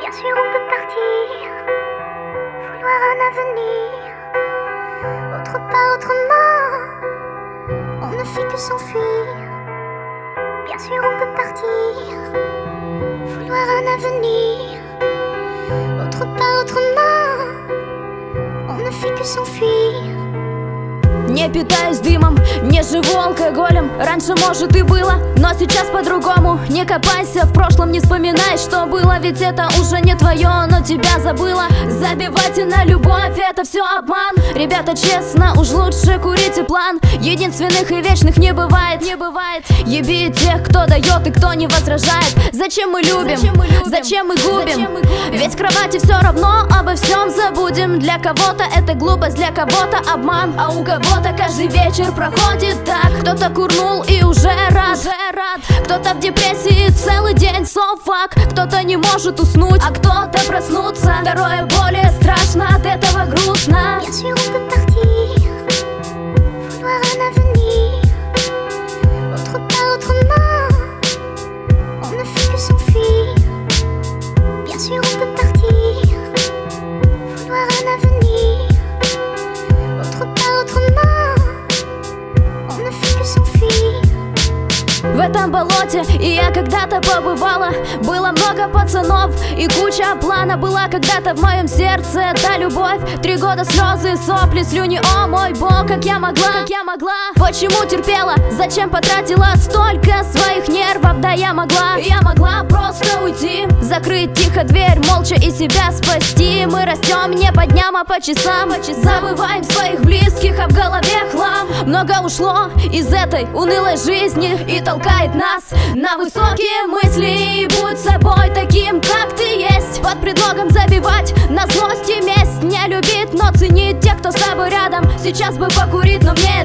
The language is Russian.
Bien sûr on peut partir, vouloir un avenir, autre part, autrement, on ne fait que s'enfuir. Bien sûr on peut partir, vouloir un avenir, autre part, autrement, on ne fait que s'enfuir. Не питаюсь дымом, не живу алкоголем. Раньше, может, и было, но сейчас по-другому. Не копайся в прошлом, не вспоминай, что было. Ведь это уже не твое, но тебя забыла. Забивайте на любовь, это все обман. Ребята, честно, уж лучше курите план. Единственных и вечных не бывает, не бывает. Еби тех, кто дает и кто не возражает. Зачем мы любим? Зачем мы губим? Ведь в кровати все равно обо всем забудем. Для кого-то это глупость, для кого-то обман, а у кого-то каждый вечер проходит так. Кто-то курнул и уже рад. Кто-то в депрессии целый день, so fuck. Кто-то не может уснуть, а кто-то проснуться. Второе более страшно, от этого грустно. Bien sûr on peut partir, vouloir un avenir, autre part, autrement, on ne fait que s'enfuir. Bien sûr on peut partir, vouloir un avenir, autre part, autrement, on ne fait que s'enfuir. В этом болоте и я когда-то побывала. Было много пацанов и куча плана. Была когда-то в моем сердце та любовь. 3 года слезы, сопли, слюни, о мой бог. Как я могла? Почему терпела? Зачем потратила столько своих нервов? Да я могла просто уйти, закрыть тихо дверь, молча и себя спасти. Мы растем не по дням, а по часам. Забываем своих близких, а в голове хлам. Много ушло из этой унылой жизни и толкает нас на высокие мысли. И будь собой таким, как ты есть, под предлогом забивать на злость и месть. Не любить, но ценить тех, кто с тобой рядом. Сейчас бы покурить, но мне